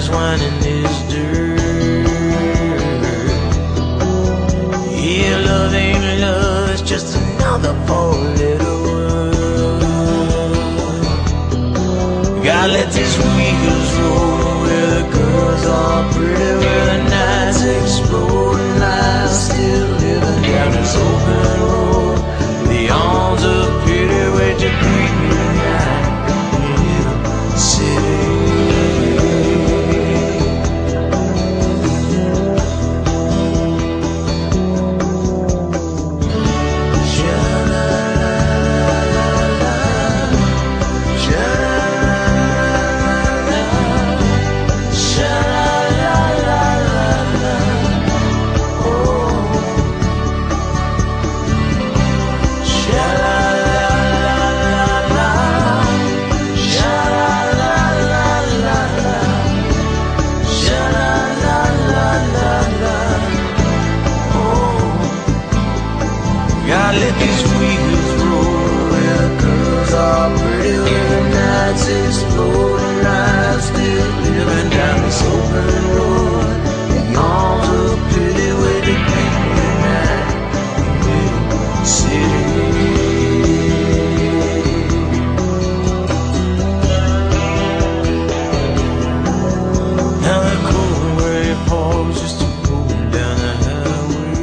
eyes winding his dirt. Yeah, love ain't love, it's just another four-letter word. Gotta let these wheels roll where the girls are pretty, where the nights explode and lies still living down this open road. The arms of pity wait to greet me tonight in the city. Gotta let these wheels roll where the girls are pretty, where the nights explode and lives still living down this open road. The arms of pity wait to greet me tonight in the city. Now the cold gray pause just to roll down the highway.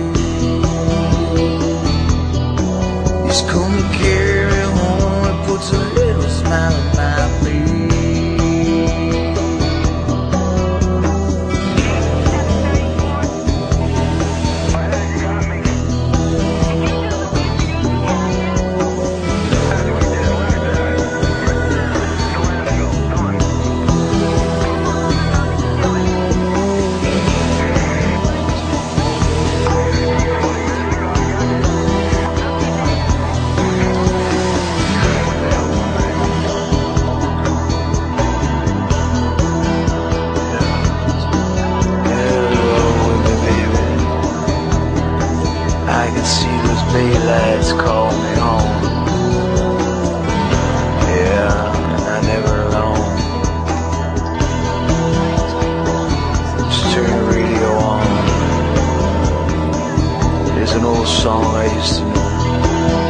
He's come to carry me home and puts a little smile on my face. I could see those daylights call me home. Yeah, and I'm never alone. Just turn the radio on. There's an old song I used to know.